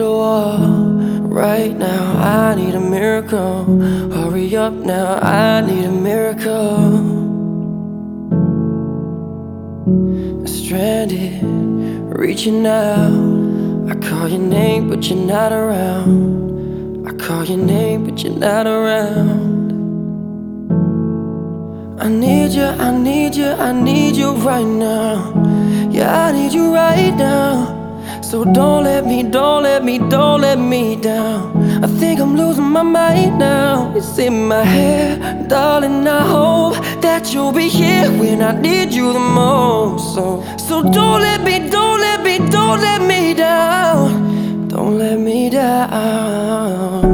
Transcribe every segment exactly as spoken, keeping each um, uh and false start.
a wall right now. I need a miracle. Hurry up now, I need a miracle. Stranded, reaching out. I call your name, but you're not around. I call your name, but you're not around. I need you, I need you, I need you right now. Yeah, I need you right now. So don't let me, don't let me, don't let me down. I think I'm losing my mind now. It's in my head, darling, I hope that you'll be here when I need you the most. So, so don't let me, don't let me, don't let me down. Don't let me down.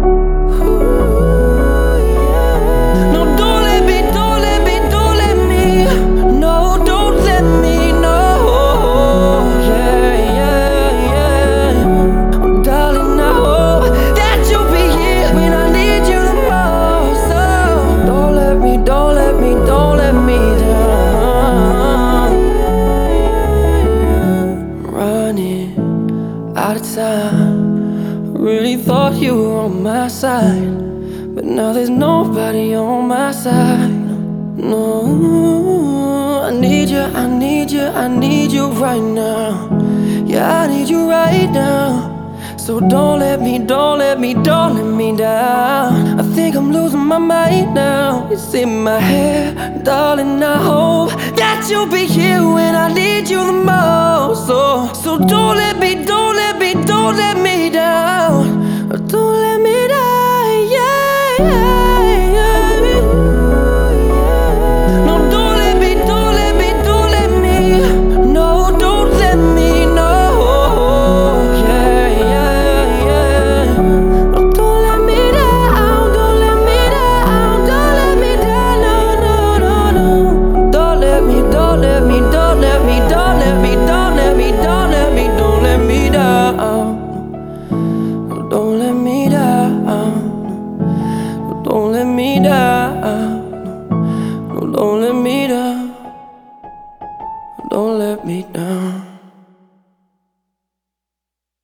Out of time, really thought you were on my side, but now there's nobody on my side. No, I need you, I need you, I need you right now. Yeah, I need you right now. So don't let me, don't let me, don't let me down. I think I'm losing my mind now. It's in my head, darling, I hope that you'll be here when I need you the most. So, so don't let me, don't let me, don't let me down.